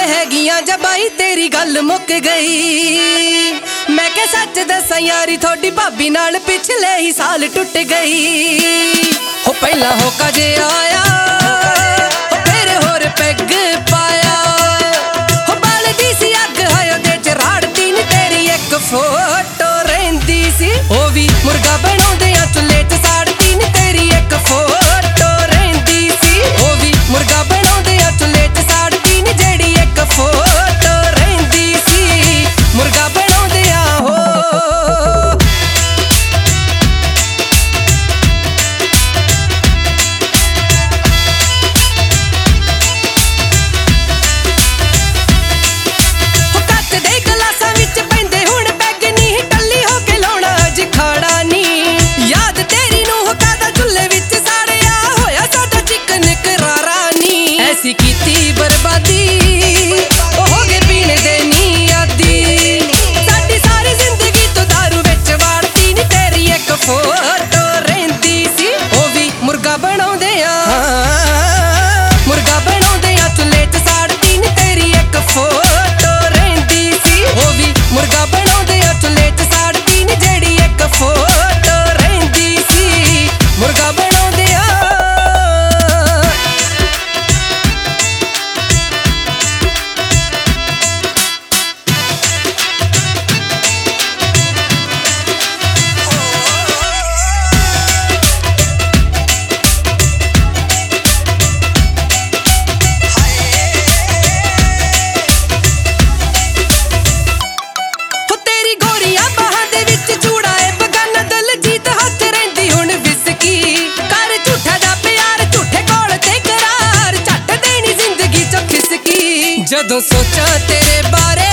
हैगियां जबाई तेरी गल मुक गई। मैं क्या सच दसा यारी थोड़ी भाभी नाल पिछले ही साल टुट गई। हो पहला होका जे आया फिर होर पैग पाया। हो बालदी सी अग हायो दे च राड़ती नी तेरी एक फोटो रहिंदी सी। ओ भी मुर्गा बनाउंदियां चुल्हे च साड़ती नी तेरी एक फोटो रहिंदी सी। ओ भी मुर्गा बनाउंदियां चुल्हे च साड़ती नी जेड़ी एक फोटो रहिंदी सी। मुर्गा बनाउंदियां हो कीती बर्बादी हो गए पीने दे नी आदी। साडी सारी जिंदगी तो दारू विच वाड़ती नी तेरी एक फोटो रहिंदी सी। ओ भी मुर्गा बनाउंदियां चुल्हे च साड़ती नी तेरी एक फोटो रहिंदी सी। ओ भी मुर्गा बनाउंदियां चुल्हे च साड़ती नी जेड़ी एक फोटो रहिंदी सी। मुर्गा बनाउंदियां जदों सोचा तेरे बारे